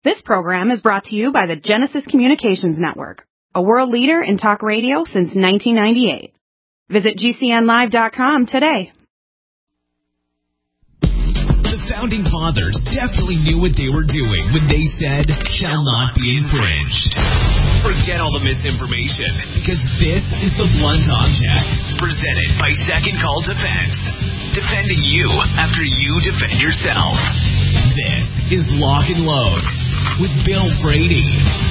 This program is brought to you by the Genesis Communications Network, a world leader in talk radio since 1998. Visit GCNlive.com today. The Founding Fathers definitely knew what they were doing when they said, "shall not be infringed." Forget all the misinformation, because this is The Blunt Object, presented by Second Call Defense. Defending you after you defend yourself. This is Lock and Load with Bill Brady.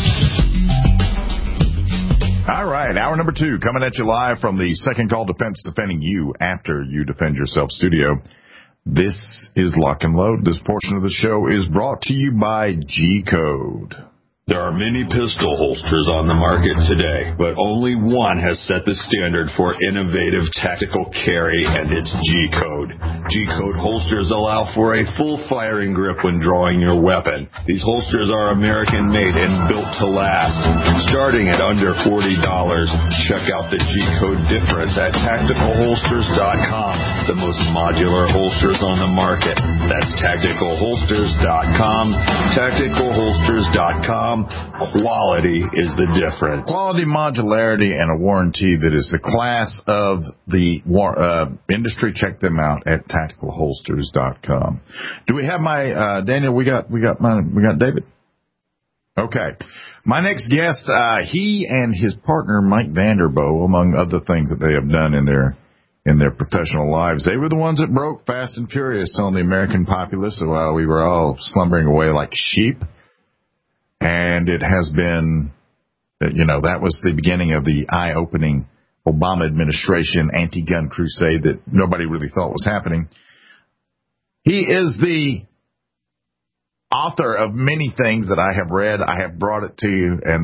All right, hour number 2 coming at you live from the Second Call Defense, defending you after you defend yourself studio. This is Lock and Load. This portion of the show is brought to you by G-Code. There are many pistol holsters on the market today, but only one has set the standard for innovative tactical carry, and it's G-Code. G-Code holsters allow for a full firing grip when drawing your weapon. These holsters are American-made and built to last. Starting at under $40, check out the G-Code difference at TacticalHolsters.com, the most modular holsters on the market. That's TacticalHolsters.com, TacticalHolsters.com. Quality is the difference. Quality, modularity, and a warranty that is the class of the industry. Check them out at TacticalHolsters.com. Do we have my Daniel? We got David. Okay. My next guest, he and his partner Mike Vanderboe, among other things that they have done in their professional lives, they were the ones that broke Fast and Furious on the American populace while we were all slumbering away like sheep. And it has been, that was the beginning of the eye-opening Obama administration anti-gun crusade that nobody really thought was happening. He is the author of many things that I have read. I have brought it to you, and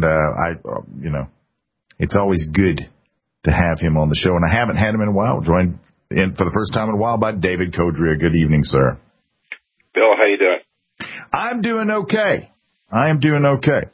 it's always good to have him on the show. And I haven't had him in a while. Joined in for the first time in a while by David Codrea. Good evening, sir. Bill, how you doing? I'm doing okay. I am doing okay.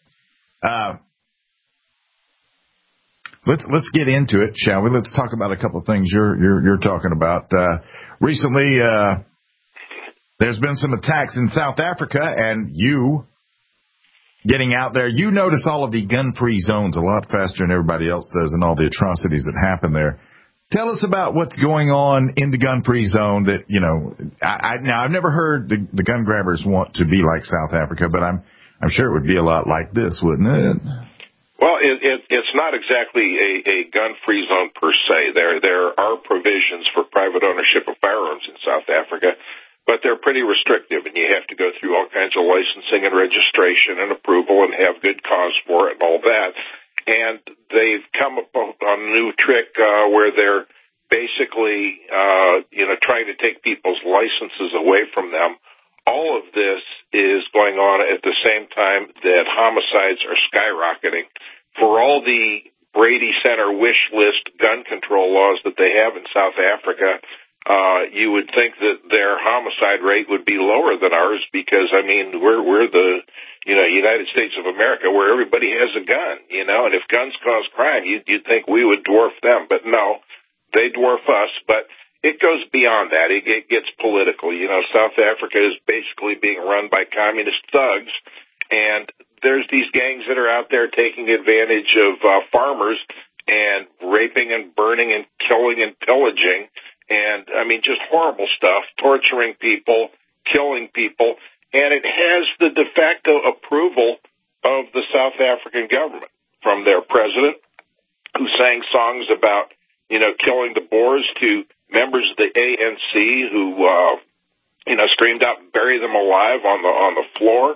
Let's get into it, shall we? Let's talk about a couple of things you're talking about. Recently, there's been some attacks in South Africa, and you getting out there, you notice all of the gun-free zones a lot faster than everybody else does, and all the atrocities that happen there. Tell us about what's going on in the gun-free zone. That I've never heard the gun grabbers want to be like South Africa, but I'm sure it would be a lot like this, wouldn't it? Well, it's not exactly a gun-free zone per se. There are provisions for private ownership of firearms in South Africa, but they're pretty restrictive, and you have to go through all kinds of licensing and registration and approval and have good cause for it and all that. And they've come up on a new trick where they're basically trying to take people's licenses away from them. All of this is going on at the same time that homicides are skyrocketing. For all the Brady Center wish list gun control laws that they have in South Africa, you would think that their homicide rate would be lower than ours because, we're the United States of America where everybody has a gun, and if guns cause crime, you'd think we would dwarf them. But no, they dwarf us. But it goes beyond that. It gets political. South Africa is basically being run by communist thugs, and there's these gangs that are out there taking advantage of farmers and raping and burning and killing and pillaging, and, just horrible stuff, torturing people, killing people, and it has the de facto approval of the South African government, from their president, who sang songs about, killing the Boers, to members of the ANC who, screamed out, "Bury them alive" on the floor.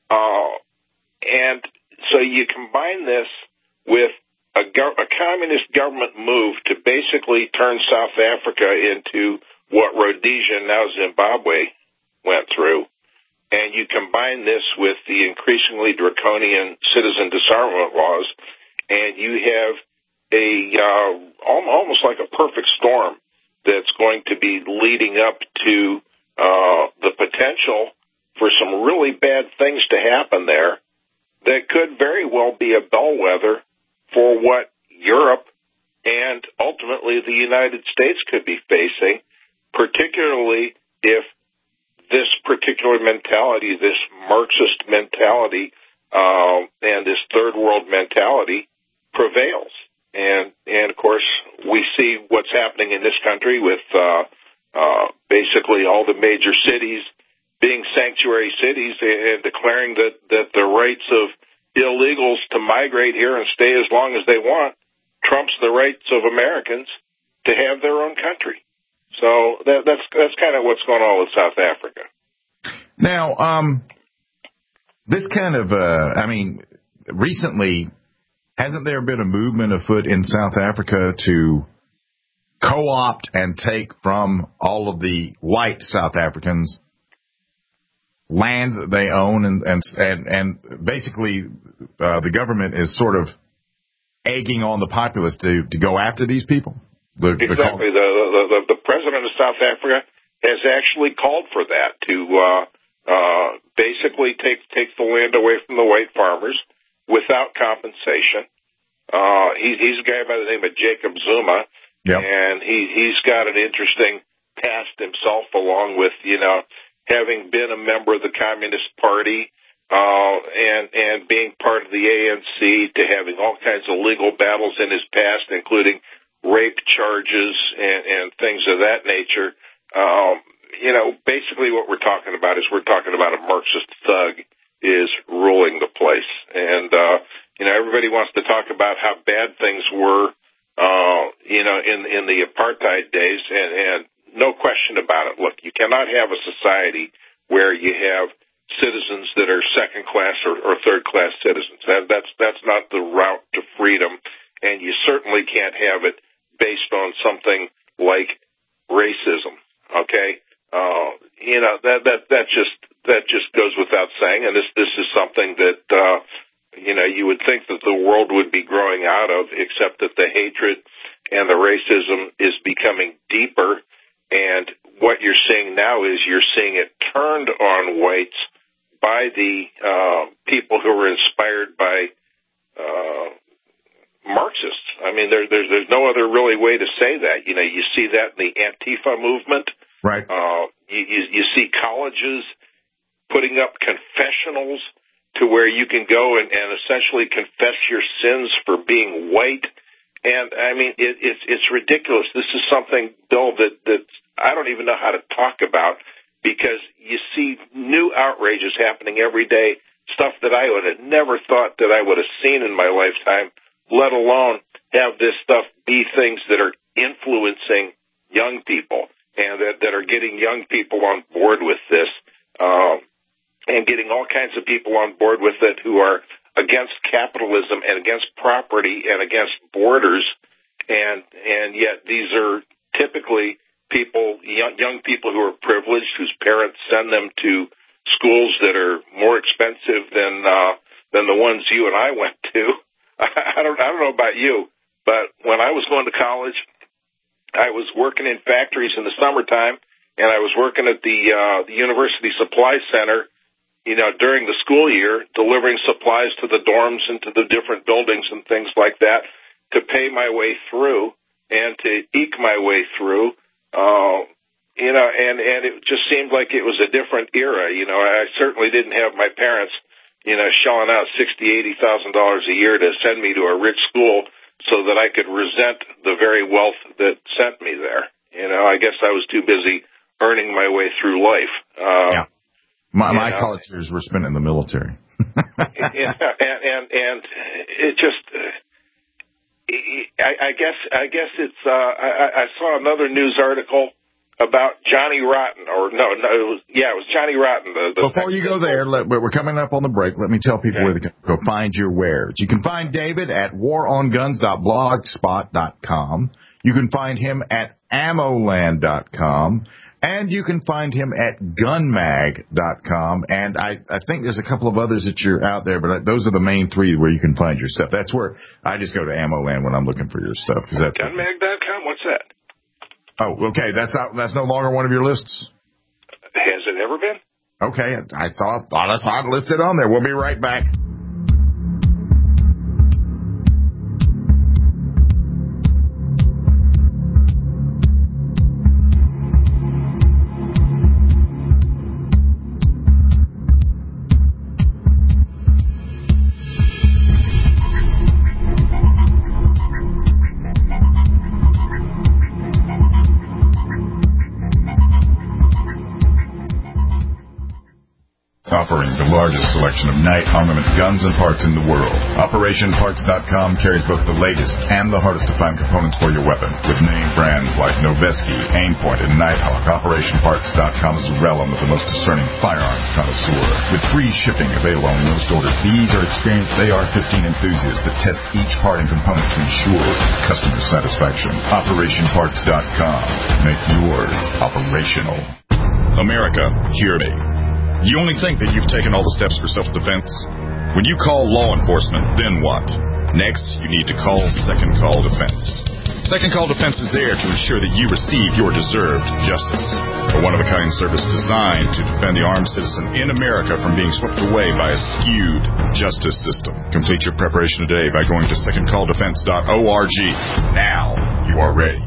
And so you combine this with a communist government move to basically turn South Africa into what Rhodesia, now Zimbabwe, went through. And you combine this with the increasingly draconian citizen disarmament laws, and you have almost like a perfect storm that's going to be leading up to the potential for some really bad things to happen there that could very well be a bellwether for what Europe and ultimately the United States could be facing, particularly if this particular mentality, this Marxist mentality, and this third world mentality prevails. And of course, we see what's happening in this country with basically all the major cities being sanctuary cities and declaring that the rights of illegals to migrate here and stay as long as they want trumps the rights of Americans to have their own country. So that's kind of what's going on with South Africa. Now, this kind of, recently, hasn't there been a movement afoot in South Africa to co-opt and take from all of the white South Africans land that they own, and basically the government is sort of egging on the populace to go after these people? Exactly. The president of South Africa has actually called for that, to basically take the land away from the white farmers without compensation. He's a guy by the name of Jacob Zuma, yep. And he's got an interesting past himself, along with, having been a member of the Communist Party, and being part of the ANC, to having all kinds of legal battles in his past, including rape charges and things of that nature. Basically what we're talking about is we're talking about a Marxist thug is ruling the place. And, everybody wants to talk about how bad things were, in the apartheid days, and no question about it. Look, you cannot have a society where you have citizens that are second-class or third-class citizens. That's not the route to freedom, and you certainly can't have it based on something like racism. Okay, that just goes without saying, and this is something that you would think that the world would be growing out of, except that the hatred and the racism is becoming deeper. And what you're seeing now is you're seeing it turned on whites by the people who are inspired by Marxists. I mean, there's no other really way to say that. You see that in the Antifa movement. Right. You see colleges putting up confessionals to where you can go and essentially confess your sins for being white. And I mean, it's ridiculous. This is something, Bill, that I don't even know how to talk about, because you see new outrages happening every day, stuff that I would have never thought that I would have seen in my lifetime, let alone have this stuff be things that are influencing young people and that are getting young people on board with this, and getting all kinds of people on board with it who are against capitalism and against property and against borders, and yet these are typically people, young people who are privileged, whose parents send them to schools that are more expensive than the ones you and I went to. I don't know about you, but when I was going to college, I was working in factories in the summertime, and I was working at the University Supply Center, during the school year, delivering supplies to the dorms and to the different buildings and things like that to pay my way through and to eke my way through. And it just seemed like it was a different era. I certainly didn't have my parents, shelling out $60,000, $80,000 a year to send me to a rich school so that I could resent the very wealth that sent me there. I guess I was too busy earning my way through life. Yeah. My college years were spent in the military. and it just, I guess it's, I saw another news article about Johnny Rotten, it was Johnny Rotten. Before you go there, we're coming up on the break. Let me tell people where they can go find your wares. You can find David at waronguns.blogspot.com. You can find him at ammoland.com. And you can find him at gunmag.com. And I think there's a couple of others that you're out there, but those are the main three where you can find your stuff. That's where I just go to Ammoland when I'm looking for your stuff. Gunmag.com? What's that? Oh, okay. That's no longer one of your lists? Has it ever been? Okay. I thought I saw it listed on there. We'll be right back. offering the largest selection of night armament guns and parts in the world. OperationParts.com carries both the latest and the hardest to find components for your weapon. With name brands like Noveske, Aimpoint, and Nighthawk, OperationParts.com is the realm of the most discerning firearms connoisseur. With free shipping available on most orders, these are experienced AR-15 enthusiasts that test each part and component to ensure customer satisfaction. OperationParts.com. Make yours operational. America, hear me. You only think that you've taken all the steps for self-defense? When you call law enforcement, then what? Next, you need to call Second Call Defense. Second Call Defense is there to ensure that you receive your deserved justice. A one-of-a-kind service designed to defend the armed citizen in America from being swept away by a skewed justice system. Complete your preparation today by going to secondcalldefense.org. Now you are ready.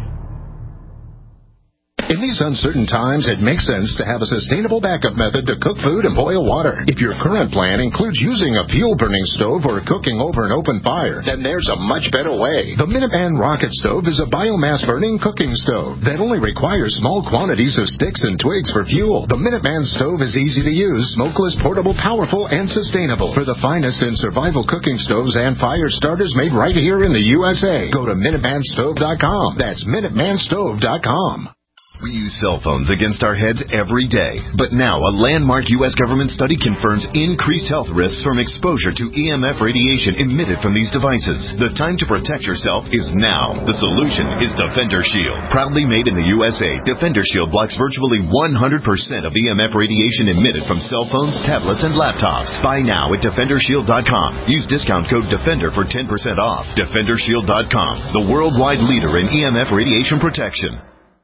In these uncertain times, it makes sense to have a sustainable backup method to cook food and boil water. If your current plan includes using a fuel-burning stove or cooking over an open fire, then there's a much better way. The Minuteman Rocket Stove is a biomass-burning cooking stove that only requires small quantities of sticks and twigs for fuel. The Minuteman Stove is easy to use, smokeless, portable, powerful, and sustainable. For the finest in survival cooking stoves and fire starters made right here in the USA, go to MinutemanStove.com. That's MinutemanStove.com. We use cell phones against our heads every day. But now, a landmark U.S. government study confirms increased health risks from exposure to EMF radiation emitted from these devices. The time to protect yourself is now. The solution is Defender Shield. Proudly made in the USA, Defender Shield blocks virtually 100% of EMF radiation emitted from cell phones, tablets, and laptops. Buy now at DefenderShield.com. Use discount code DEFENDER for 10% off. DefenderShield.com, the worldwide leader in EMF radiation protection.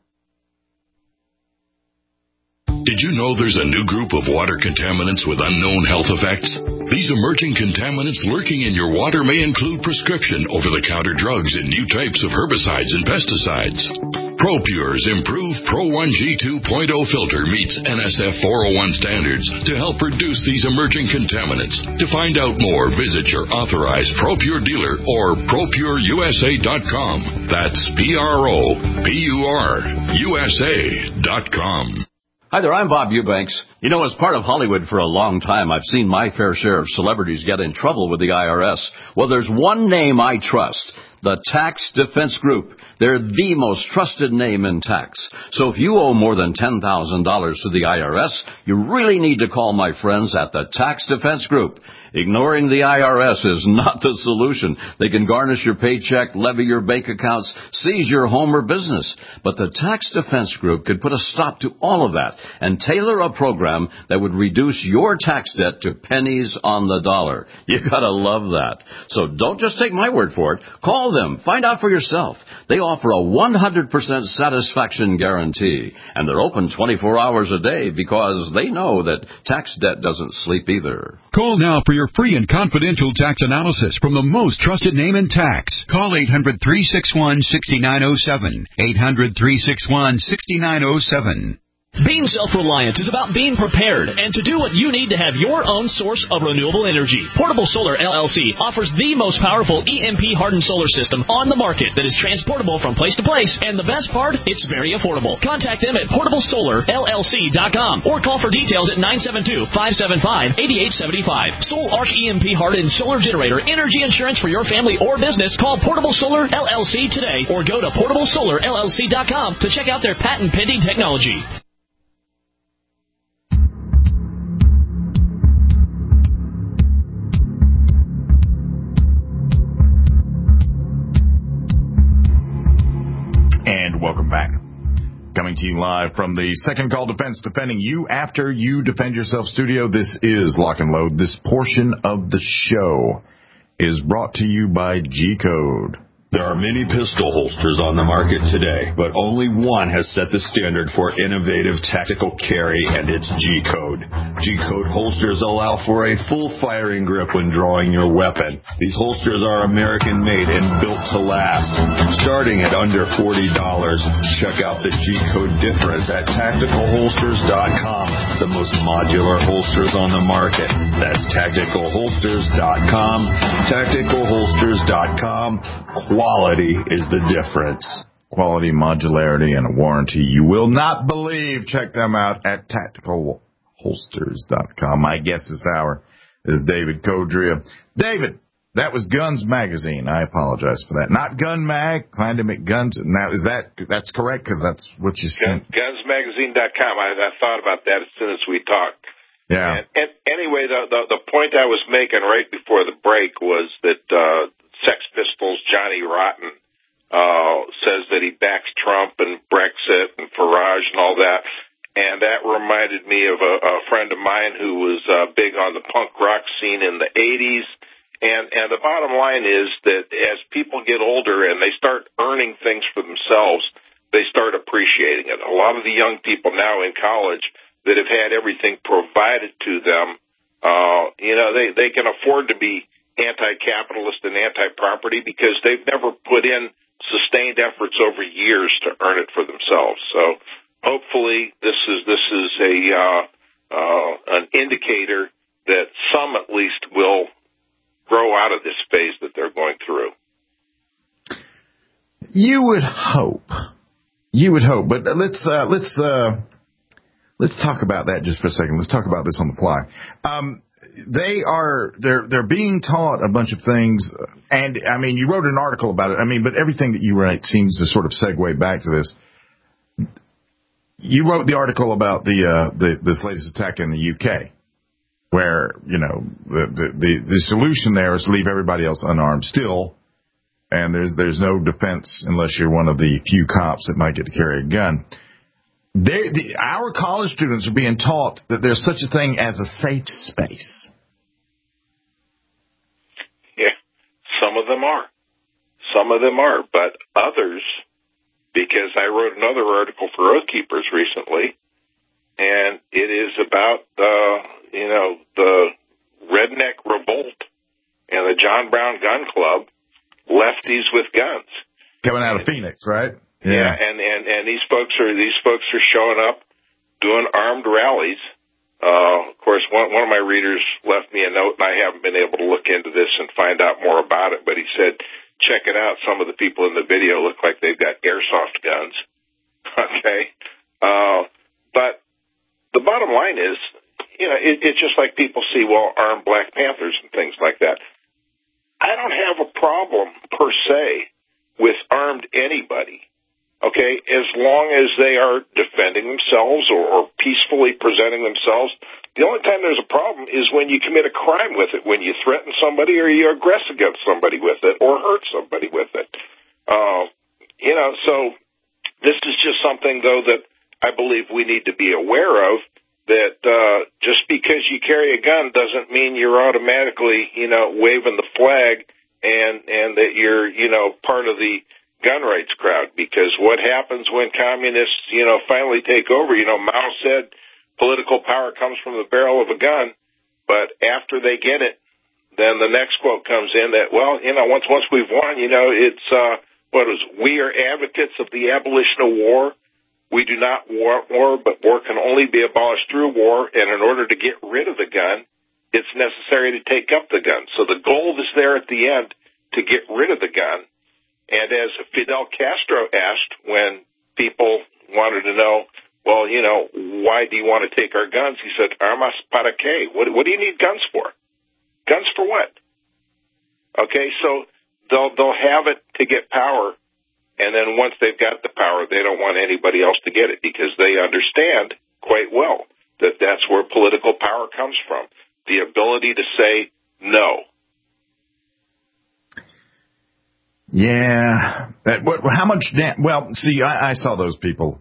Did you know there's a new group of water contaminants with unknown health effects? These emerging contaminants lurking in your water may include prescription over-the-counter drugs and new types of herbicides and pesticides. ProPure's improved Pro 1G 2.0 filter meets NSF 401 standards to help reduce these emerging contaminants. To find out more, visit your authorized ProPure dealer or ProPureUSA.com. That's ProPureUSA.com. Hi there, I'm Bob Eubanks. You know, as part of Hollywood for a long time, I've seen my fair share of celebrities get in trouble with the IRS. Well, there's one name I trust, the Tax Defense Group. They're the most trusted name in tax. So if you owe more than $10,000 to the IRS, you really need to call my friends at the Tax Defense Group. Ignoring the IRS is not the solution. They can garnish your paycheck, levy your bank accounts, seize your home or business. But the Tax Defense Group could put a stop to all of that and tailor a program that would reduce your tax debt to pennies on the dollar. You gotta love that. So don't just take my word for it. Call them. Find out for yourself. They offer a 100% satisfaction guarantee. And they're open 24 hours a day because they know that tax debt doesn't sleep either. Call now for your free and confidential tax analysis from the most trusted name in tax. Call 800-361-6907. 800-361-6907. Being self-reliant is about being prepared and to do what you need to have your own source of renewable energy. Portable Solar LLC offers the most powerful EMP-hardened solar system on the market that is transportable from place to place, and the best part, it's very affordable. Contact them at PortableSolarLLC.com or call for details at 972-575-8875. Soul Arc EMP-hardened solar generator energy insurance for your family or business. Call Portable Solar LLC today or go to PortableSolarLLC.com to check out their patent-pending technology. And welcome back. Coming to you live from the Second Call Defense, defending you after you defend yourself studio. This is Lock and Load. This portion of the show is brought to you by G-Code. There are many pistol holsters on the market today, but only one has set the standard for innovative tactical carry, and it's G-Code. G-Code holsters allow for a full firing grip when drawing your weapon. These holsters are American-made and built to last. Starting at under $40, check out the G-Code difference at TacticalHolsters.com, the most modular holsters on the market. That's TacticalHolsters.com, TacticalHolsters.com. Quality is the difference. Quality, modularity, and a warranty you will not believe. Check them out at TacticalHolsters.com. TacticalHolsters.com. My guest this hour is David Codrea. David, that was Guns Magazine. I apologize for that. Not Gun Mag. Find him at Guns. Now, that's correct? Because that's what you said. Gunsmagazine.com. I thought about that as soon as we talked. Yeah. And anyway, the point I was making right before the break was that Sex Pistols' Johnny Rotten says that he backs Trump and Brexit and Farage and all that. And that reminded me of a friend of mine who was big on the punk rock scene in the 80s. And the bottom line is that as people get older and they start earning things for themselves, they start appreciating it. A lot of the young people now in college that have had everything provided to them, they can afford to be anti-capitalist and anti-property because they've never put in sustained efforts over years to earn it for themselves. So hopefully this is an indicator that some at least will grow out of this phase that they're going through. You would hope, but let's talk about that just for a second. Let's talk about this on the fly. They're being taught a bunch of things, and I mean, you wrote an article about it. I mean, but everything that you write seems to sort of segue back to this. You wrote the article about this latest attack in the UK, where the solution there is to leave everybody else unarmed still, and there's no defense unless you're one of the few cops that might get to carry a gun. Our college students are being taught that there's such a thing as a safe space. Yeah, some of them are. But others, because I wrote another article for Oath Keepers recently, and it is about the redneck revolt and the John Brown Gun Club, lefties with guns. Coming out of Phoenix, right? Yeah, and these folks are showing up doing armed rallies. Of course, one of my readers left me a note, and I haven't been able to look into this and find out more about it. But he said, "Check it out. Some of the people in the video look like they've got airsoft guns." Okay, but the bottom line is, it's just like people see armed Black Panthers and things like that. I don't have a problem per se with armed anybody. Okay, as long as they are defending themselves or peacefully presenting themselves. The only time there's a problem is when you commit a crime with it, when you threaten somebody or you aggress against somebody with it or hurt somebody with it. So this is just something, though, that I believe we need to be aware of, that just because you carry a gun doesn't mean you're automatically, waving the flag and that you're, part of the gun rights crowd, because what happens when communists, finally take over? Mao said political power comes from the barrel of a gun, but after they get it, then the next quote comes in that, once we've won, it's, we are advocates of the abolition of war. We do not want war, but war can only be abolished through war, and in order to get rid of the gun, it's necessary to take up the gun. So the goal is there at the end to get rid of the gun. And as Fidel Castro asked when people wanted to know, why do you want to take our guns? He said, "Armas para qué?" What do you need guns for? Guns for what? Okay, so they'll have it to get power, and then once they've got the power, they don't want anybody else to get it because they understand quite well that that's where political power comes from, the ability to say no. Yeah. How much? I saw those people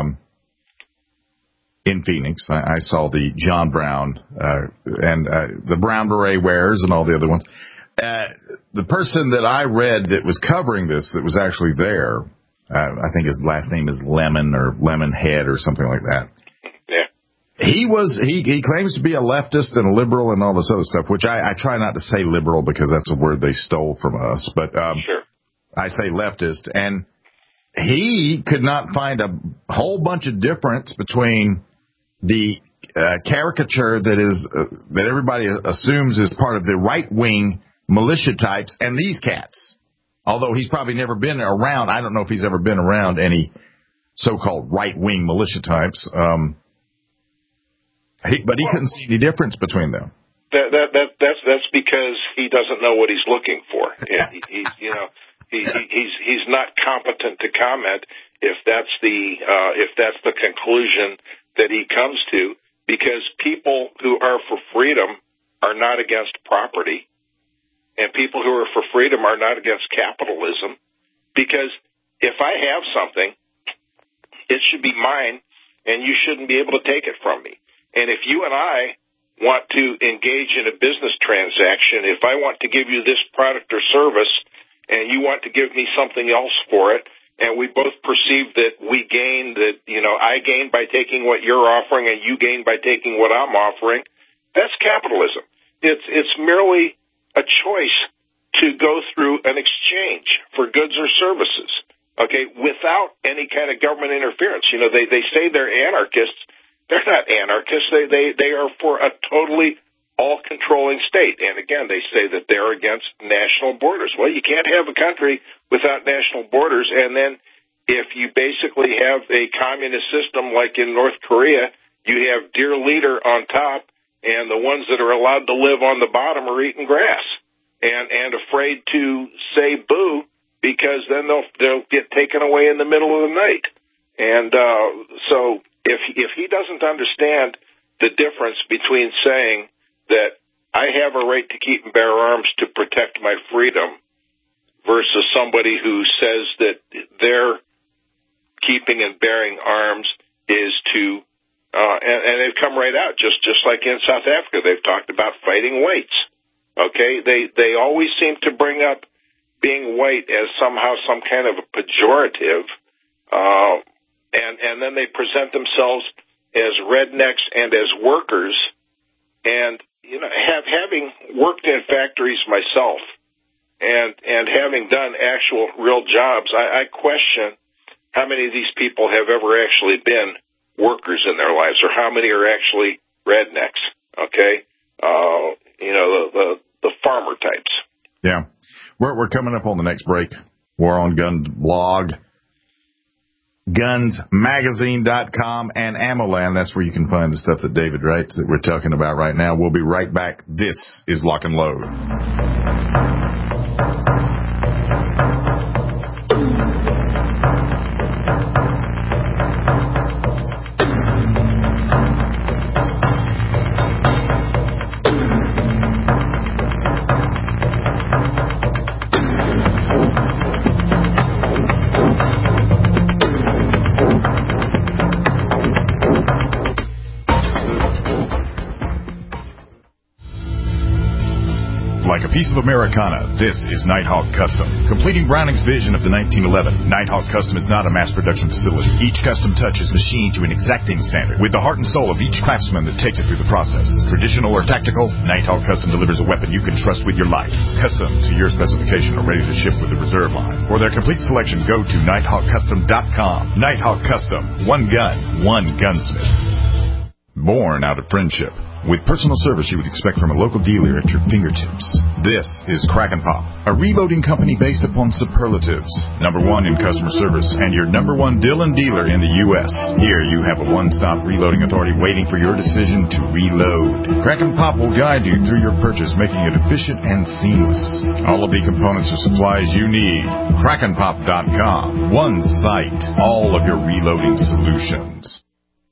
in Phoenix. I saw the John Brown and the Brown Beret wearers and all the other ones. The person that I read that was covering this, that was actually there, I think his last name is Lemon or Lemonhead or something like that. Yeah. He claims to be a leftist and a liberal and all this other stuff, which I try not to say liberal because that's a word they stole from us. But sure. I say leftist, and he could not find a whole bunch of difference between the caricature that everybody assumes is part of the right-wing militia types and these cats. Although he's probably never been around, I don't know if he's ever been around any so-called right-wing militia types. But he couldn't see any difference between them. That's because he doesn't know what he's looking for. He's not competent to comment if that's the conclusion that he comes to, because people who are for freedom are not against property, and people who are for freedom are not against capitalism. Because if I have something, it should be mine, and you shouldn't be able to take it from me. And if you and I want to engage in a business transaction, if I want to give you this product or service and you want to give me something else for it, and we both perceive that we gain, that, I gain by taking what you're offering and you gain by taking what I'm offering, that's capitalism. It's merely a choice to go through an exchange for goods or services, okay, without any kind of government interference. They say they're anarchists. They're not anarchists. They are for a totally all-controlling state. And again, they say that they're against national borders. Well, you can't have a country without national borders. And then if you basically have a communist system like in North Korea, you have dear leader on top, and the ones that are allowed to live on the bottom are eating grass and afraid to say boo, because then they'll get taken away in the middle of the night. And so if he doesn't understand the difference between saying that I have a right to keep and bear arms to protect my freedom versus somebody who says that their keeping and bearing arms is to, and they've come right out, just like in South Africa, they've talked about fighting whites. Okay, they always seem to bring up being white as somehow some kind of a pejorative, and then they present themselves as rednecks and as workers. And having worked in factories myself, and having done actual real jobs, I question how many of these people have ever actually been workers in their lives, or how many are actually rednecks. Okay, the farmer types. Yeah, we're coming up on the next break. War on Gun blog, gunsmagazine.com, and AmmoLand. That's where you can find the stuff that David writes that we're talking about right now. We'll be right back. This is Lock and Load. Like a piece of Americana, this is Nighthawk Custom. Completing Browning's vision of the 1911, Nighthawk Custom is not a mass production facility. Each custom touch is machined to an exacting standard, with the heart and soul of each craftsman that takes it through the process. Traditional or tactical, Nighthawk Custom delivers a weapon you can trust with your life. Custom to your specification or ready to ship with the reserve line. For their complete selection, go to nighthawkcustom.com. Nighthawk Custom. One gun, one gunsmith. Born out of friendship, with personal service you would expect from a local dealer at your fingertips. This is Kraken Pop, a reloading company based upon superlatives. Number one in customer service and your number one Dillon dealer in the U.S. Here you have a one-stop reloading authority waiting for your decision to reload. Kraken Pop will guide you through your purchase, making it efficient and seamless. All of the components or supplies you need. KrakenPop.com. One site. All of your reloading solutions.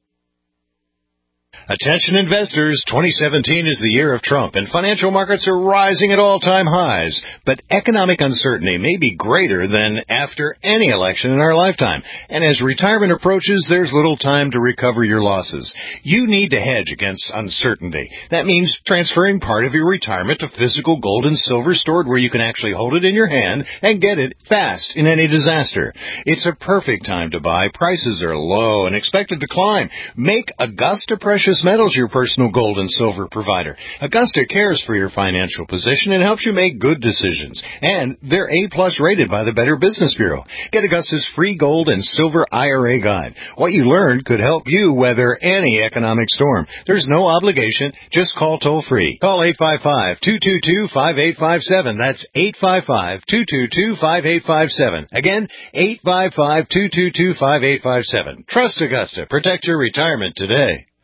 Attention investors, 2017 is the year of Trump, and financial markets are rising at all-time highs. But economic uncertainty may be greater than after any election in our lifetime. And as retirement approaches, there's little time to recover your losses. You need to hedge against uncertainty. That means transferring part of your retirement to physical gold and silver stored where you can actually hold it in your hand and get it fast in any disaster. It's a perfect time to buy. Prices are low and expected to climb. Make Augusta Precious Metals your personal gold and silver provider. Augusta cares for your financial position and helps you make good decisions. And they're A+ rated by the Better Business Bureau. Get Augusta's free gold and silver IRA guide. What you learned could help you weather any economic storm. There's no obligation. Just call toll-free. Call 855-222-5857. That's 855-222-5857. Again, 855-222-5857. Trust Augusta. Protect your retirement today.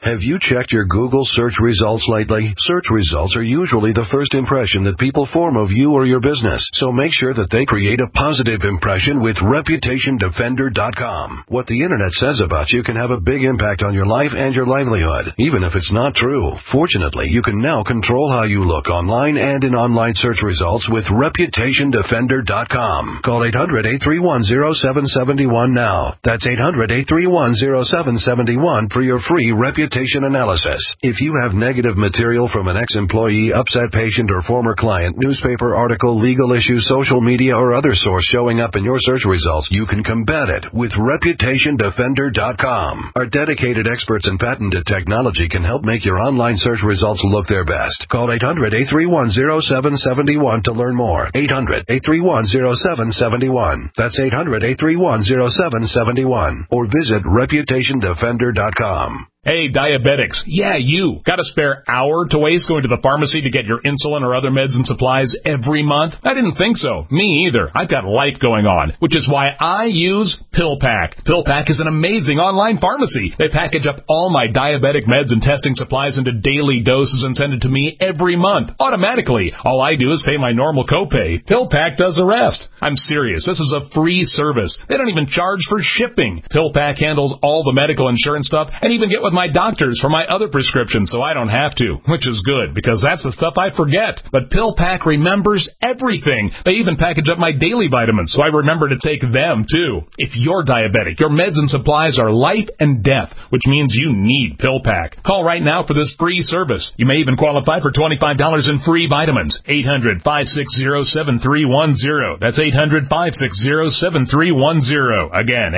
Have you checked your Google search results lately? Search results are usually the first impression that people form of you or your business, so make sure that they create a positive impression with ReputationDefender.com. What the Internet says about you can have a big impact on your life and your livelihood, even if it's not true. Fortunately, you can now control how you look online and in online search results with ReputationDefender.com. Call 800-831-0771 now. That's 800-831-0771 for your free reputation analysis. If you have negative material from an ex-employee, upset patient, or former client, newspaper article, legal issue, social media, or other source showing up in your search results, you can combat it with ReputationDefender.com. Our dedicated experts in patented technology can help make your online search results look their best. Call 800-831-0771 to learn more. 800-831-0771. That's 800-831-0771. Or visit ReputationDefender.com. Hey, diabetics. Yeah, you. Got a spare hour to waste going to the pharmacy to get your insulin or other meds and supplies every month? I didn't think so. Me either. I've got life going on, which is why I use PillPack. PillPack is an amazing online pharmacy. They package up all my diabetic meds and testing supplies into daily doses and send it to me every month, automatically. All I do is pay my normal copay. PillPack does the rest. I'm serious. This is a free service. They don't even charge for shipping. PillPack handles all the medical insurance stuff and even get with my doctors for my other prescriptions so I don't have to, which is good because that's the stuff I forget. But PillPack remembers everything. They even package up my daily vitamins so I remember to take them too. If you're diabetic, your meds and supplies are life and death, which means you need PillPack. Call right now for this free service. You may even qualify for $25 in free vitamins. 800-560-7310. That's 800-560-7310. Again,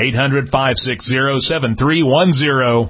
800-560-7310.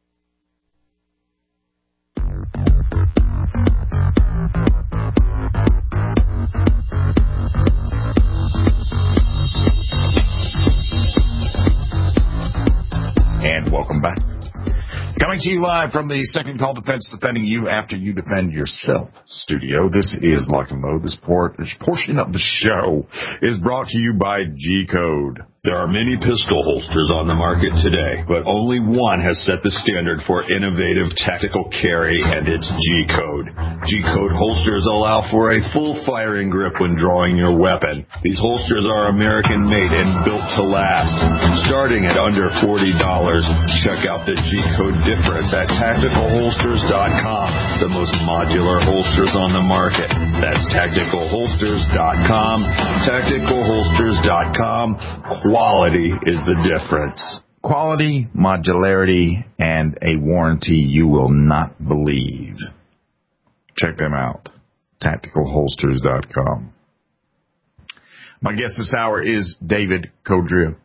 And welcome back. Coming to you live from the Second Call Defense, defending you after you defend yourself studio. This is Lock and Load. This portion of the show is brought to you by G-Code. There are many pistol holsters on the market today, but only one has set the standard for innovative tactical carry, and it's G-Code. G-Code holsters allow for a full firing grip when drawing your weapon. These holsters are American-made and built to last. Starting at under $40, check out the G-Code difference at TacticalHolsters.com, the most modular holsters on the market. That's TacticalHolsters.com, TacticalHolsters.com. Quality is the difference. Quality, modularity, and a warranty you will not believe. Check them out. TacticalHolsters.com. My guest this hour is David Codrea.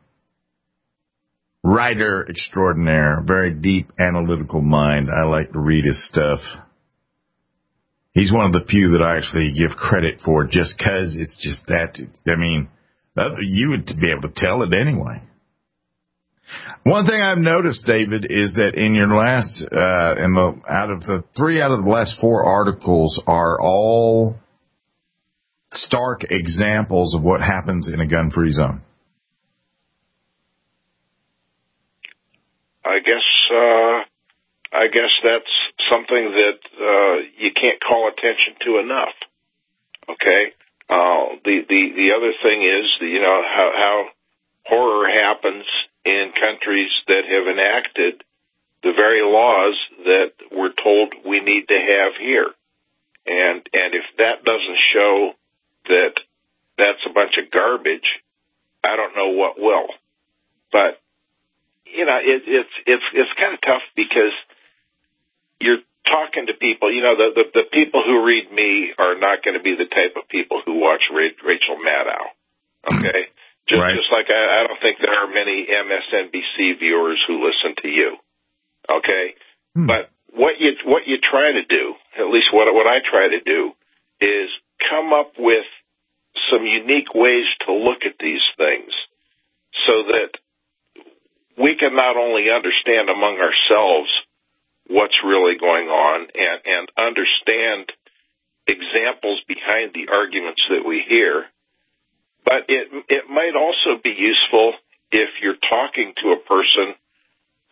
Writer extraordinaire, very deep analytical mind. I like to read his stuff. He's one of the few that I actually give credit for just because it's just that. I mean, you would be able to tell it anyway. One thing I've noticed, David, is that in your last, out of the last 4 articles are all stark examples of what happens in a gun-free zone. I guess that's something that you can't call attention to enough. Okay. The other thing is, how horror happens in countries that have enacted the very laws that we're told we need to have here. And if that doesn't show that that's a bunch of garbage, I don't know what will. But, it's kind of tough because you're talking to people, the people who read me are not going to be the type of people who watch Rachel Maddow. Okay? Just like I don't think there are many MSNBC viewers who listen to you. Okay? But what you try to do, at least what I try to do, is come up with some unique ways to look at these things so that we can not only understand among ourselves what's really going on and understand examples behind the arguments that we hear, but it might also be useful if you're talking to a person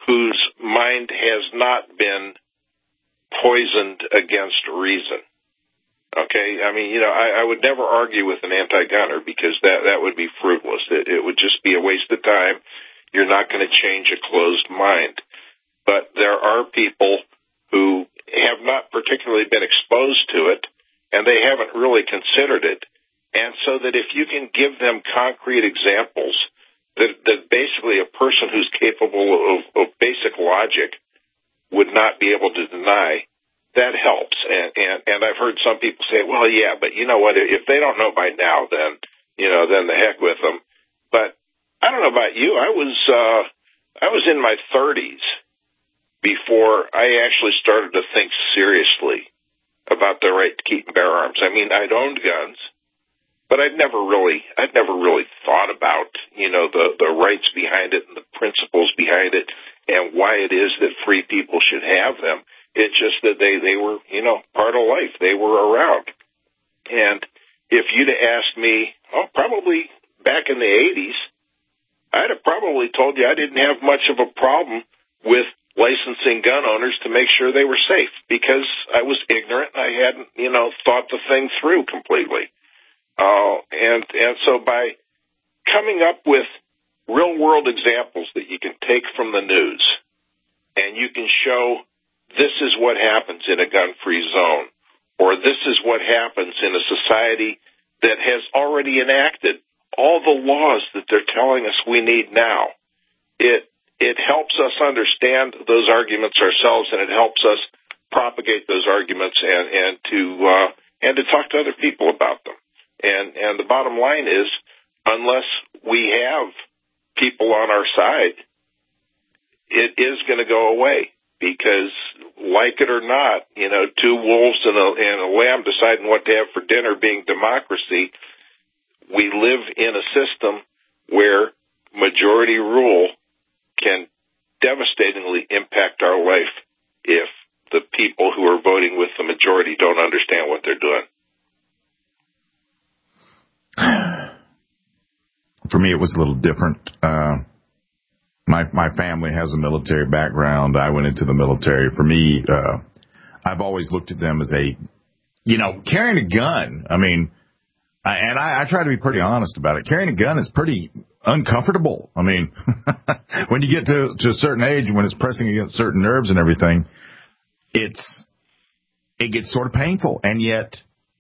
whose mind has not been poisoned against reason. Okay, I mean, I would never argue with an anti-gunner because that would be fruitless. It would just be a waste of time. You're not going to change a closed mind. But there are people who have not particularly been exposed to it, and they haven't really considered it. And so that if you can give them concrete examples that basically a person who's capable of basic logic would not be able to deny, that helps. And I've heard some people say, well, yeah, but you know what? If they don't know by now, then the heck with them. But I don't know about you. I was in my 30s before I actually started to think seriously about the right to keep and bear arms. I mean, I'd owned guns, but I'd never really thought about, the rights behind it and the principles behind it and why it is that free people should have them. It's just that they were, part of life. They were around. And if you'd have asked me, probably back in the 80s, I'd have probably told you I didn't have much of a problem with licensing gun owners to make sure they were safe because I was ignorant and I hadn't, thought the thing through completely. And so by coming up with real world examples that you can take from the news and you can show this is what happens in a gun-free zone, or this is what happens in a society that has already enacted all the laws that they're telling us we need now. It helps us understand those arguments ourselves, and it helps us propagate those arguments and to talk to other people about them. And the bottom line is, unless we have people on our side, it is going to go away. Because, like it or not, two wolves and a lamb deciding what to have for dinner being democracy, we live in a system where majority rule can devastatingly impact our life if the people who are voting with the majority don't understand what they're doing. For me, it was a little different. My family has a military background. I went into the military. For me, I've always looked at them as carrying a gun. I mean, I try to be pretty honest about it. Carrying a gun is pretty uncomfortable. I mean, when you get to a certain age, when it's pressing against certain nerves and everything, it gets sort of painful. And yet,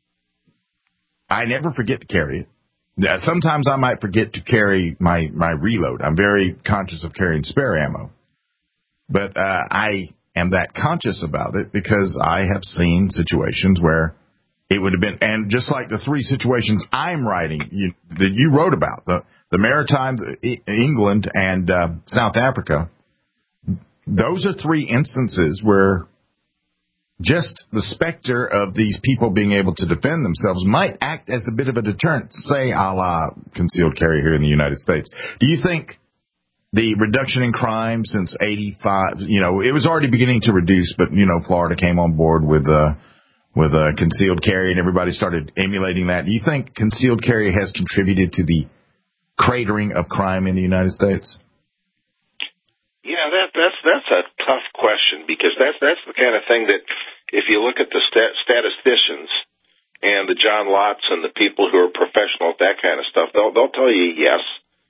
I never forget to carry it. Sometimes I might forget to carry my reload. I'm very conscious of carrying spare ammo. But I am that conscious about it because I have seen situations where it would have been, and just like the three situations I'm writing that you wrote about, the Maritime, England, and South Africa, those are three instances where just the specter of these people being able to defend themselves might act as a bit of a deterrent, say, a la concealed carry here in the United States. Do you think the reduction in crime since 85, it was already beginning to reduce, but, Florida came on board with concealed carry and everybody started emulating that. Do you think concealed carry has contributed to the cratering of crime in the United States? Yeah, that's a tough question because that's the kind of thing that if you look at the statisticians and the John Lotts and the people who are professional at that kind of stuff, they'll tell you yes.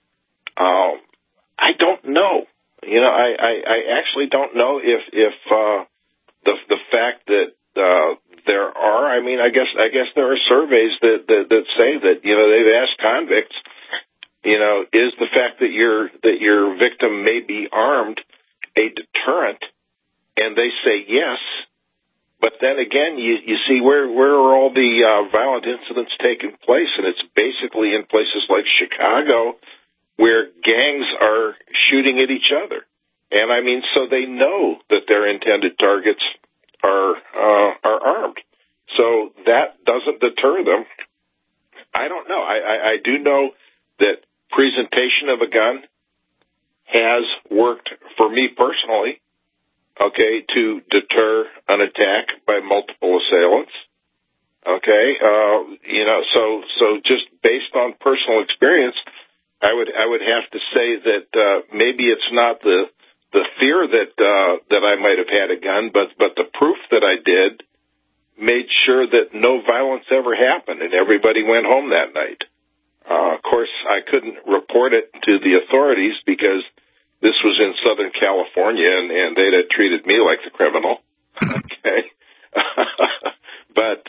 I don't know. I actually don't know if the fact that there are. I mean, I guess there are surveys that say that they've asked convicts. Is the fact that your victim may be armed a deterrent? And they say yes. But then again, you see where are all the violent incidents taking place? And it's basically in places like Chicago where gangs are shooting at each other. And I mean, so they know that their intended targets are armed. So that doesn't deter them. I don't know. I do know that presentation of a gun has worked for me personally, okay, to deter an attack by multiple assailants. Okay, so just based on personal experience, I would have to say that maybe it's not the the fear that I might have had a gun, but the proof that I did made sure that no violence ever happened, and everybody went home that night. Of course, I couldn't report it to the authorities because this was in Southern California, and they'd have treated me like the criminal. Okay. But,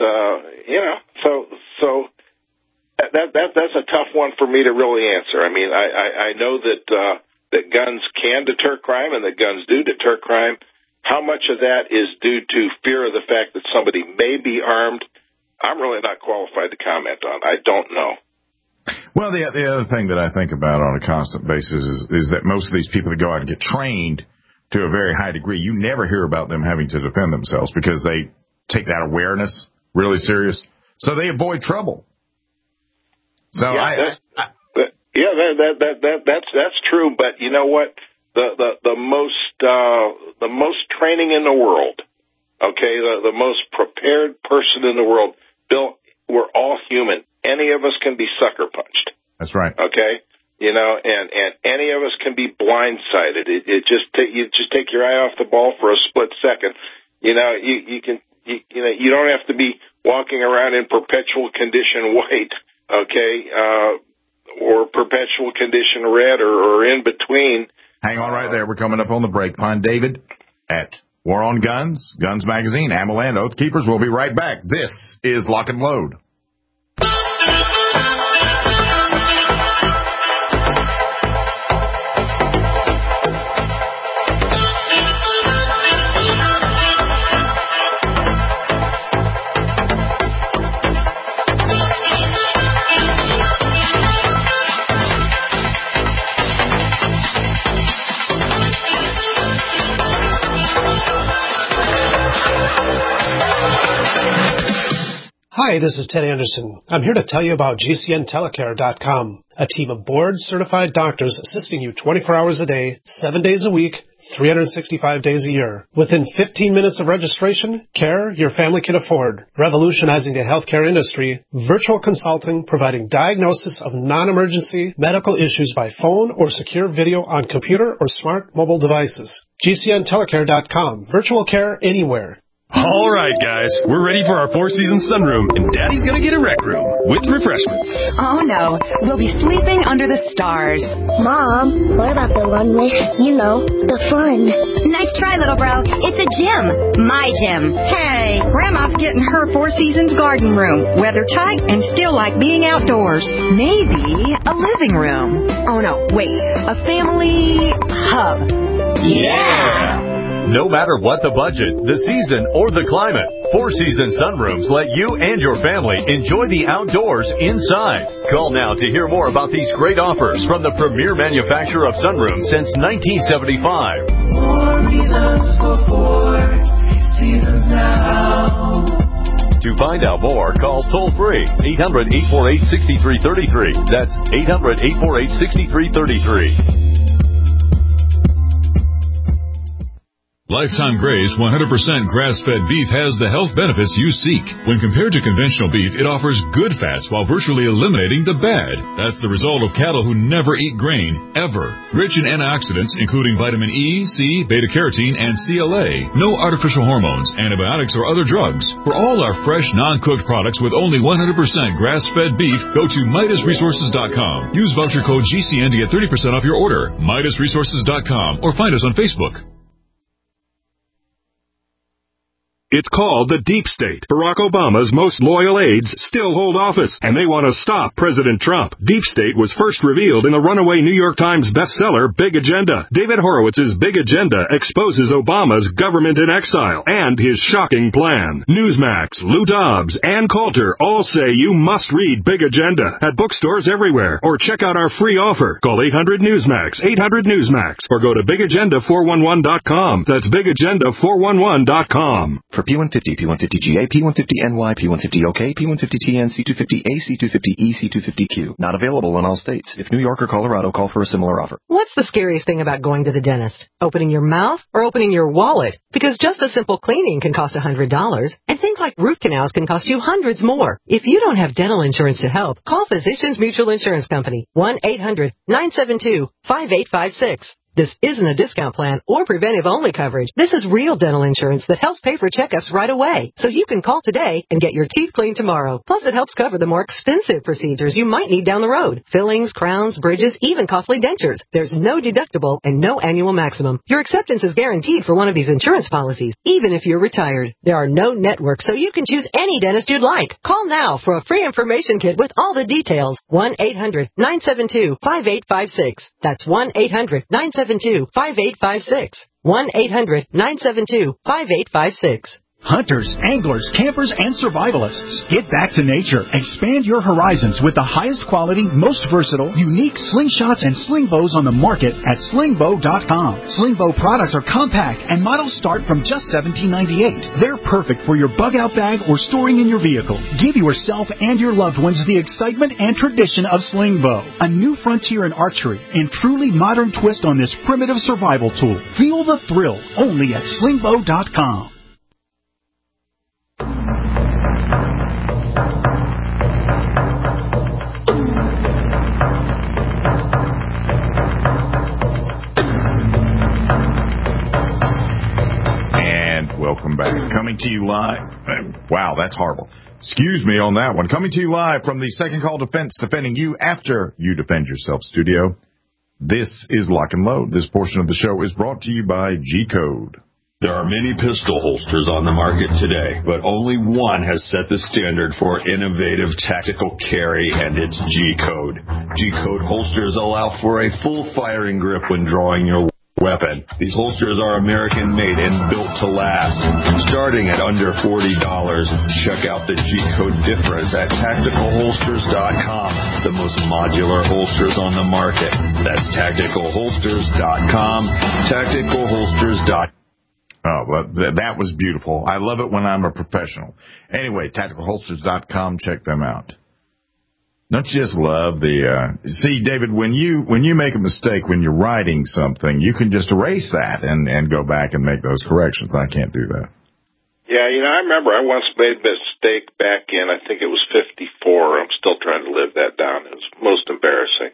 so that's a tough one for me to really answer. I mean, I know that guns can deter crime and that guns do deter crime. How much of that is due to fear of the fact that somebody may be armed? I'm really not qualified to comment on. I don't know. Well, the other thing that I think about on a constant basis is that most of these people that go out and get trained to a very high degree, you never hear about them having to defend themselves because they take that awareness really serious. So they avoid trouble. So that's true. But you know what? The most training in the world, okay, the most prepared person in the world, Bill, we're all human. Any of us can be sucker punched. That's right. Okay, and any of us can be blindsided. You just take your eye off the ball for a split second. You don't have to be walking around in perpetual condition white, okay, or perpetual condition red, or in between. Hang on right there. We're coming up on the break. Find David at War on Guns, Guns Magazine, Amaland, Oath Keepers. We'll be right back. This is Lock and Load. Hi, this is Ted Anderson. I'm here to tell you about GCNtelecare.com, a team of board-certified doctors assisting you 24 hours a day, 7 days a week, 365 days a year. Within 15 minutes of registration, care your family can afford. Revolutionizing the healthcare industry, virtual consulting providing diagnosis of non-emergency medical issues by phone or secure video on computer or smart mobile devices. GCNtelecare.com, virtual care anywhere. All right, guys, we're ready for our Four Seasons sunroom, and Daddy's gonna get a rec room with refreshments. Oh, no. We'll be sleeping under the stars. Mom, what about the one with, the fun? Nice try, little bro. It's a gym. My gym. Hey, Grandma's getting her Four Seasons garden room. Weather tight and still like being outdoors. Maybe a living room. Oh, no, wait. A family hub. Yeah! No matter what the budget, the season, or the climate, Four Seasons Sunrooms let you and your family enjoy the outdoors inside. Call now to hear more about these great offers from the premier manufacturer of sunrooms since 1975. 4 reasons for 4 seasons now. To find out more, call toll-free 800-848-6333. That's 800-848-6333. Lifetime Graze 100% grass-fed beef has the health benefits you seek. When compared to conventional beef, it offers good fats while virtually eliminating the bad. That's the result of cattle who never eat grain, ever. Rich in antioxidants, including vitamin E, C, beta-carotene, and CLA. No artificial hormones, antibiotics, or other drugs. For all our fresh, non-cooked products with only 100% grass-fed beef, go to MidasResources.com. Use voucher code GCN to get 30% off your order. MidasResources.com, or find us on Facebook. It's called the Deep State. Barack Obama's most loyal aides still hold office, and they want to stop President Trump. Deep State was first revealed in the runaway New York Times bestseller, Big Agenda. David Horowitz's Big Agenda exposes Obama's government in exile and his shocking plan. Newsmax, Lou Dobbs, and Coulter all say you must read Big Agenda at bookstores everywhere, or check out our free offer. Call 800-NEWSMAX, 800-NEWSMAX, or go to BigAgenda411.com. That's BigAgenda411.com. For P150, P150GA, P150NY, P150OK, P150TN, C250A, C250E, C250Q. Not available in all states. If New York or Colorado, call for a similar offer. What's the scariest thing about going to the dentist? Opening your mouth or opening your wallet? Because just a simple cleaning can cost $100, and things like root canals can cost you hundreds more. If you don't have dental insurance to help, call Physicians Mutual Insurance Company, 1-800-972-5856. This isn't a discount plan or preventive-only coverage. This is real dental insurance that helps pay for checkups right away. So you can call today and get your teeth cleaned tomorrow. Plus, it helps cover the more expensive procedures you might need down the road. Fillings, crowns, bridges, even costly dentures. There's no deductible and no annual maximum. Your acceptance is guaranteed for one of these insurance policies, even if you're retired. There are no networks, so you can choose any dentist you'd like. Call now for a free information kit with all the details. 1-800-972-5856. That's 1-800-972-5856. 1-800-972-5856. Hunters, anglers, campers, and survivalists. Get back to nature. Expand your horizons with the highest quality, most versatile, unique slingshots and sling bows on the market at slingbow.com. Slingbow products are compact and models start from just $17.98. They're perfect for your bug out bag or storing in your vehicle. Give yourself and your loved ones the excitement and tradition of Slingbow, a new frontier in archery and truly modern twist on this primitive survival tool. Feel the thrill only at slingbow.com. Welcome back. Coming to you live. Wow, that's horrible. Excuse me on that one. Coming to you live from the Second Call Defense, defending you after you defend yourself studio. This is Lock and Load. This portion of the show is brought to you by G-Code. There are many pistol holsters on the market today, but only one has set the standard for innovative tactical carry, and it's G-Code. G-Code holsters allow for a full firing grip when drawing your weapon. These holsters are American-made and built to last. Starting at under $40, check out the G-Code difference at tacticalholsters.com, the most modular holsters on the market. That's tacticalholsters.com, tacticalholsters.com. Oh, that was beautiful. I love it when I'm a professional. Anyway, tacticalholsters.com, check them out. Don't you just love see, David, when you make a mistake when you're writing something, you can just erase that and go back and make those corrections. I can't do that. Yeah, I remember I once made a mistake back in, I think it was 54. I'm still trying to live that down. It was most embarrassing.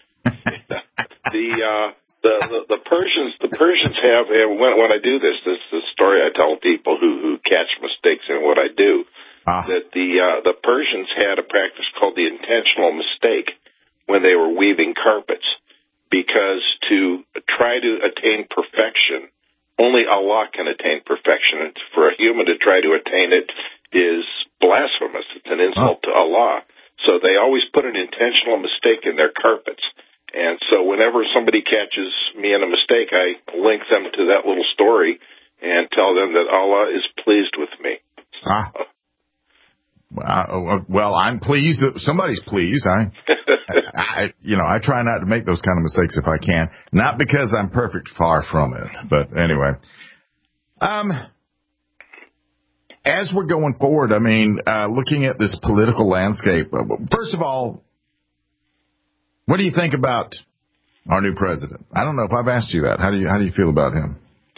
The Persians have, when I do this is the story I tell people who catch mistakes in what I do. That the Persians had a practice called the intentional mistake when they were weaving carpets, because to try to attain perfection, only Allah can attain perfection, and for a human to try to attain it is blasphemous. It's an insult to Allah. So they always put an intentional mistake in their carpets. And so whenever somebody catches me in a mistake, I link them to that little story and tell them that Allah is pleased with me. Well, I'm pleased that somebody's pleased. I try not to make those kind of mistakes if I can. Not because I'm perfect, far from it. But anyway, as we're going forward, looking at this political landscape, first of all, what do you think about our new president? I don't know if I've asked you that. How do you feel about him?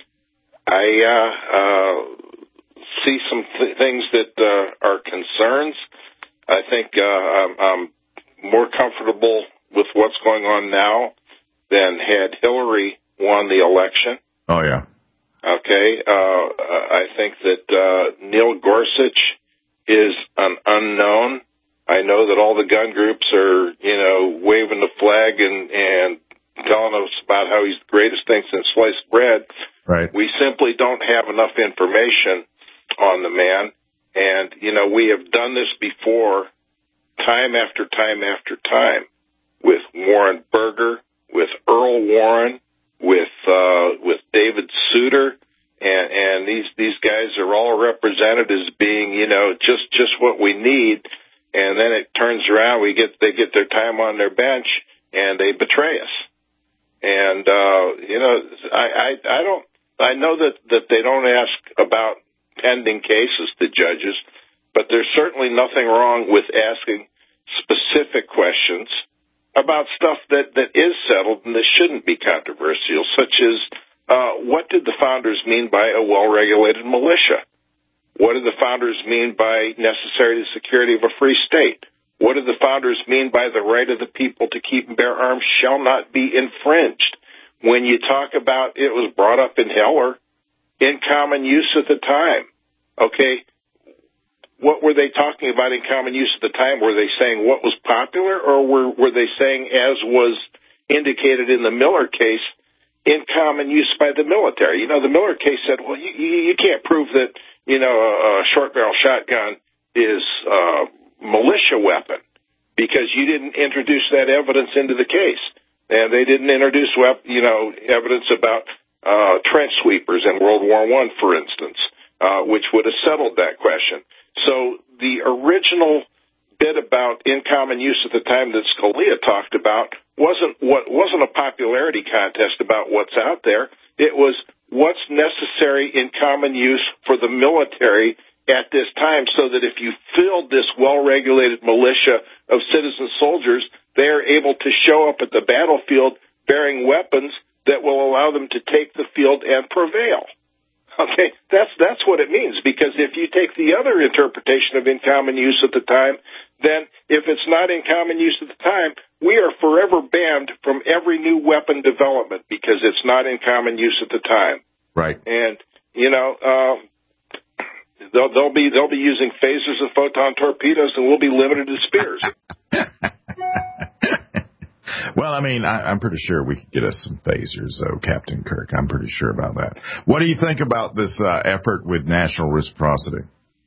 I see some things that are concerns. I think I'm more comfortable with what's going on now than had Hillary won the election. Oh, yeah. Okay. I think that Neil Gorsuch is an unknown. I know that all the gun groups are, waving the flag and telling us about how he's the greatest thing since sliced bread. Right. We simply don't have enough information on the man. And, we have done this before time after time after time with Warren Burger, with Earl Warren, with David Souter, and these guys are all represented as being, just what we need. And then it turns around, they get their time on their bench and they betray us. And, I know that they don't ask about pending cases to judges, but there's certainly nothing wrong with asking specific questions about stuff that is settled and that shouldn't be controversial, such as what did the founders mean by a well-regulated militia? What did the founders mean by necessary to the security of a free state? What did the founders mean by the right of the people to keep and bear arms shall not be infringed? when you talk about, it was brought up in Heller, in common use at the time. Okay, what were they talking about in common use at the time? Were they saying what was popular, or were they saying, as was indicated in the Miller case, in common use by the military? You know, the Miller case said, well, you can't prove that, you know, a short-barrel shotgun is a militia weapon because you didn't introduce that evidence into the case. And they didn't introduce, evidence about trench sweepers in World War I, for instance, which would have settled that question. So the original bit about in common use at the time that Scalia talked about wasn't a popularity contest about what's out there. It was what's necessary in common use for the military at this time, so that if you filled this well-regulated militia of citizen soldiers, they are able to show up at the battlefield bearing weapons that will allow them to take the field and prevail. Okay, that's what it means, because if you take the other interpretation of in common use at the time, then if it's not in common use at the time, we are forever banned from every new weapon development because it's not in common use at the time. Right. And, they'll be using phasers and photon torpedoes, and we'll be limited to spears. Well, I mean, I'm pretty sure we could get us some phasers, though, Captain Kirk. I'm pretty sure about that. What do you think about this effort with national reciprocity?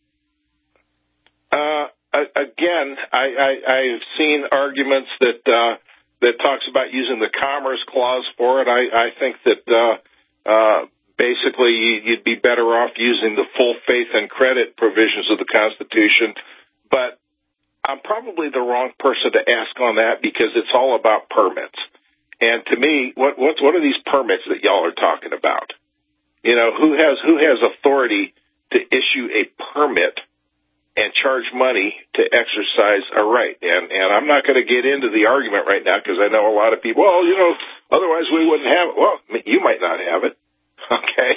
Again, I've seen arguments that talks about using the Commerce Clause for it. I think that basically you'd be better off using the full faith and credit provisions of the Constitution. But I'm probably the wrong person to ask on that because it's all about permits. And to me, what are these permits that y'all are talking about? You know, who has authority to issue a permit and charge money to exercise a right? And I'm not going to get into the argument right now because I know a lot of people, well, otherwise we wouldn't have it. Well, you might not have it. Okay.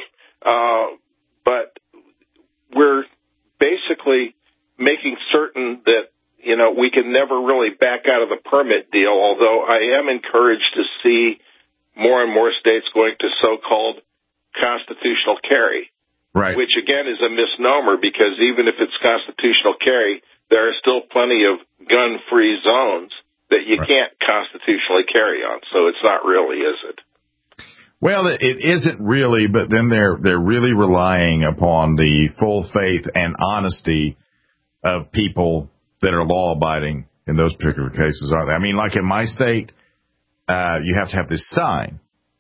But we're basically making certain that, we can never really back out of the permit deal, although I am encouraged to see more and more states going to so-called constitutional carry. Right. Which, again, is a misnomer because even if it's constitutional carry, there are still plenty of gun-free zones that you can't constitutionally carry on. So it's not really, is it? Well, it isn't really, but then they're really relying upon the full faith and honesty of people that are law-abiding in those particular cases, aren't they? I mean, like in my state, you have to have this sign,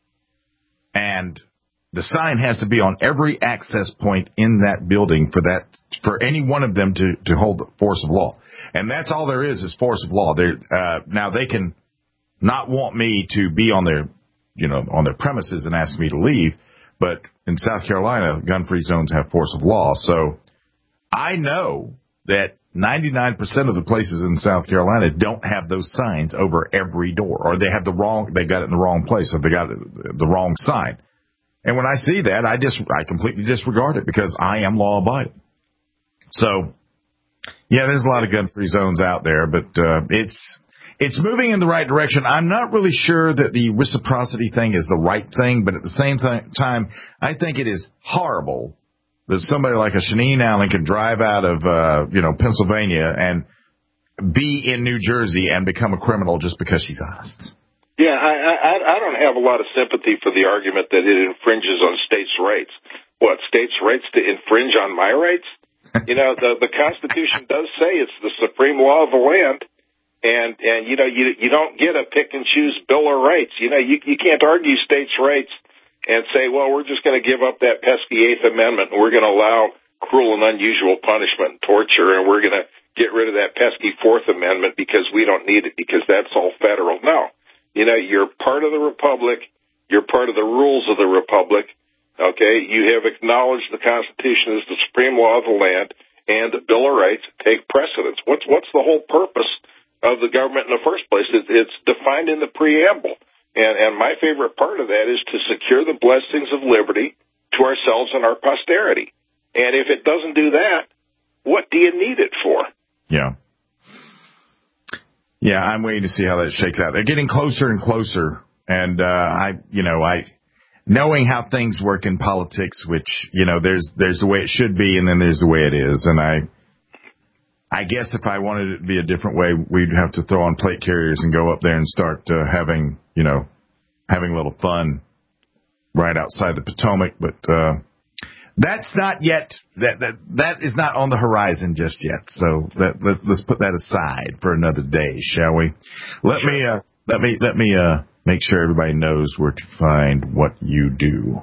and the sign has to be on every access point in that building for any one of them to hold the force of law. And that's all there is force of law. Now they can not want me to be on their premises and ask me to leave, but in South Carolina, gun-free zones have force of law. So I know that 99% of the places in South Carolina don't have those signs over every door, or they got it in the wrong place, or they got the wrong sign. And when I see that, I completely disregard it because I am law-abiding. So, yeah, there's a lot of gun-free zones out there, but it's moving in the right direction. I'm not really sure that the reciprocity thing is the right thing, but at the same time, I think it is horrible that somebody like a Shaneen Allen can drive out of Pennsylvania and be in New Jersey and become a criminal just because she's honest. Yeah, I don't have a lot of sympathy for the argument that it infringes on states' rights. What, states' rights to infringe on my rights? The Constitution does say it's the supreme law of the land, and you don't get a pick and choose Bill of Rights. You can't argue states' rights and say, well, we're just going to give up that pesky Eighth Amendment and we're going to allow cruel and unusual punishment and torture, and we're going to get rid of that pesky Fourth Amendment because we don't need it because that's all federal. No. You're part of the Republic. You're part of the rules of the Republic. Okay? You have acknowledged the Constitution as the supreme law of the land, and the Bill of Rights take precedence. What's the whole purpose of the government in the first place? It's defined in the preamble. And my favorite part of that is to secure the blessings of liberty to ourselves and our posterity. And if it doesn't do that, what do you need it for? Yeah. Yeah, I'm waiting to see how that shakes out. They're getting closer and closer, And knowing how things work in politics, which, there's the way it should be and then there's the way it is. And I guess if I wanted it to be a different way, we'd have to throw on plate carriers and go up there and start having a little fun right outside the Potomac. But that's not yet, that is not on the horizon just yet. So let's put that aside for another day, shall we? Let me make sure everybody knows where to find what you do.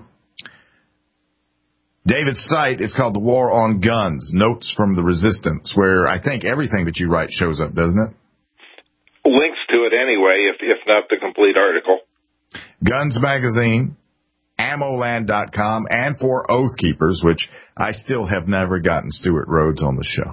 David's site is called The War on Guns, Notes from the Resistance, where I think everything that you write shows up, doesn't it? Links to it anyway, if not the complete article. Guns Magazine, Ammoland.com, and for Oath Keepers, which I still have never gotten Stuart Rhodes on the show.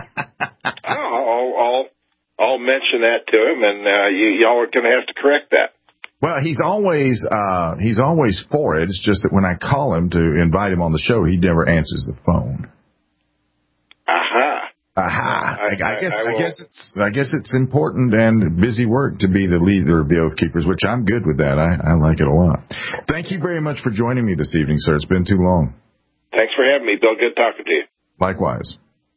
I'll mention that to him, and y'all are going to have to correct that. Well, he's always for it. It's just that when I call him to invite him on the show, he never answers the phone. Aha. I guess it's important and busy work to be the leader of the Oath Keepers, which I'm good with that. I like it a lot. Thank you very much for joining me this evening, sir. It's been too long. Thanks for having me, Bill. Good talking to you. Likewise.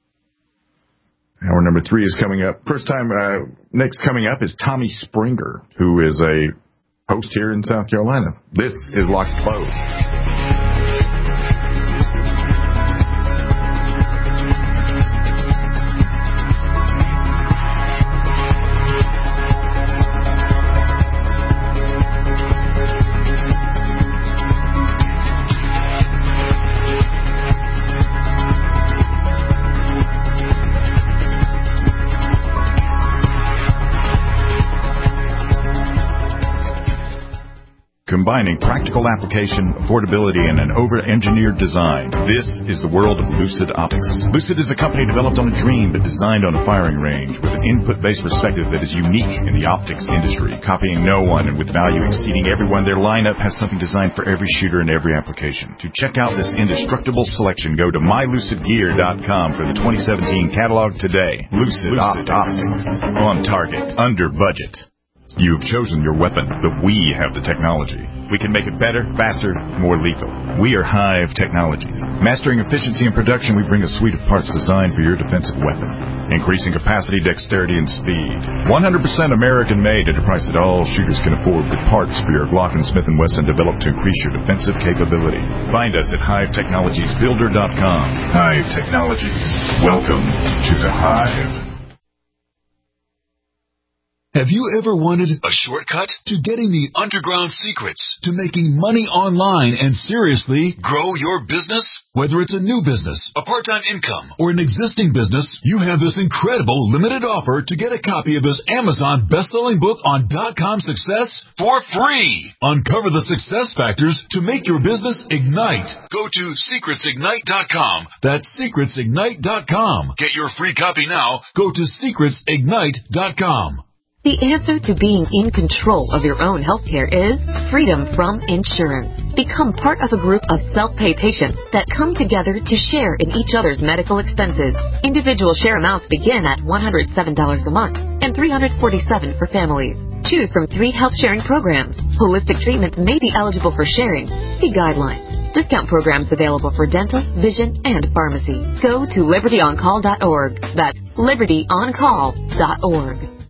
Hour number 3 is coming up. Next coming up is Tommy Springer, who is a host here in South Carolina. This is Locked Closed. Combining practical application, affordability, and an over-engineered design. This is the world of Lucid Optics. Lucid is a company developed on a dream but designed on a firing range with an input-based perspective that is unique in the optics industry, copying no one and with value exceeding everyone. Their lineup has something designed for every shooter and every application. To check out this indestructible selection, go to mylucidgear.com for the 2017 catalog today. Lucid Optics. On target. Under budget. You've chosen your weapon, but we have the technology. We can make it better, faster, more lethal. We are Hive Technologies. Mastering efficiency and production, we bring a suite of parts designed for your defensive weapon. Increasing capacity, dexterity, and speed. 100% American-made at a price that all shooters can afford, with parts for your Glock and Smith & Wesson developed to increase your defensive capability. Find us at HiveTechnologiesBuilder.com. Hive Technologies. Welcome to the Hive. Have you ever wanted a shortcut to getting the underground secrets to making money online and seriously grow your business? Whether it's a new business, a part-time income, or an existing business, you have this incredible limited offer to get a copy of this Amazon best-selling book on .com success for free. Uncover the success factors to make your business ignite. Go to secretsignite.com. That's secretsignite.com. Get your free copy now. Go to secretsignite.com. The answer to being in control of your own healthcare is freedom from insurance. Become part of a group of self-pay patients that come together to share in each other's medical expenses. Individual share amounts begin at $107 a month and $347 for families. Choose from 3 health-sharing programs. Holistic treatments may be eligible for sharing. See guidelines. Discount programs available for dental, vision, and pharmacy. Go to libertyoncall.org. That's libertyoncall.org.